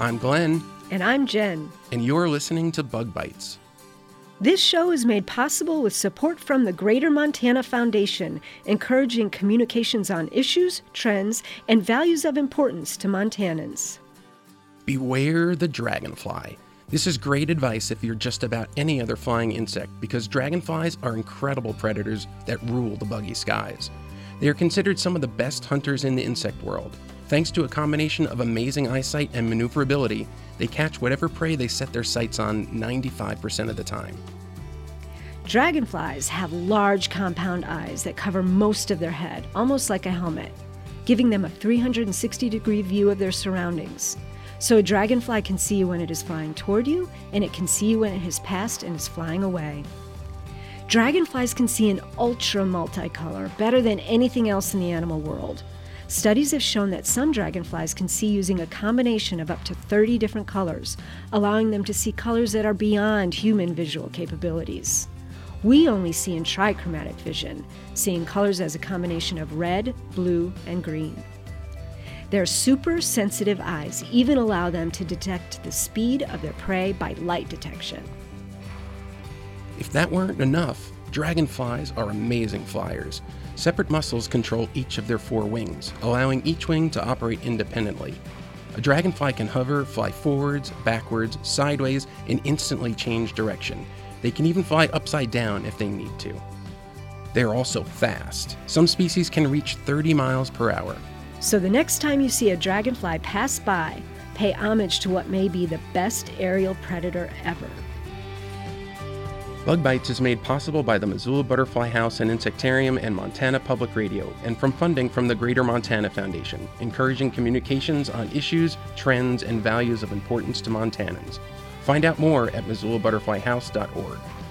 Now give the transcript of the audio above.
I'm Glenn. And I'm Jen. And you're listening to Bug Bites. This show is made possible with support from the Greater Montana Foundation, encouraging communications on issues, trends, and values of importance to Montanans. Beware the dragonfly. This is great advice if you're just about any other flying insect, because dragonflies are incredible predators that rule the buggy skies. They are considered some of the best hunters in the insect world. Thanks to a combination of amazing eyesight and maneuverability, they catch whatever prey they set their sights on 95% of the time. Dragonflies have large compound eyes that cover most of their head, almost like a helmet, giving them a 360-degree view of their surroundings. So a dragonfly can see you when it is flying toward you, and it can see you when it has passed and is flying away. Dragonflies can see in ultra multicolor, better than anything else in the animal world. Studies have shown that some dragonflies can see using a combination of up to 30 different colors, allowing them to see colors that are beyond human visual capabilities. We only see in trichromatic vision, seeing colors as a combination of red, blue, and green. Their super sensitive eyes even allow them to detect the speed of their prey by light detection. If that weren't enough, dragonflies are amazing flyers. Separate muscles control each of their 4 wings, allowing each wing to operate independently. A dragonfly can hover, fly forwards, backwards, sideways, and instantly change direction. They can even fly upside down if they need to. They are also fast. Some species can reach 30 miles per hour. So the next time you see a dragonfly pass by, pay homage to what may be the best aerial predator ever. Bug Bites is made possible by the Missoula Butterfly House and Insectarium and Montana Public Radio, and from funding from the Greater Montana Foundation, encouraging communications on issues, trends, and values of importance to Montanans. Find out more at MissoulaButterflyHouse.org.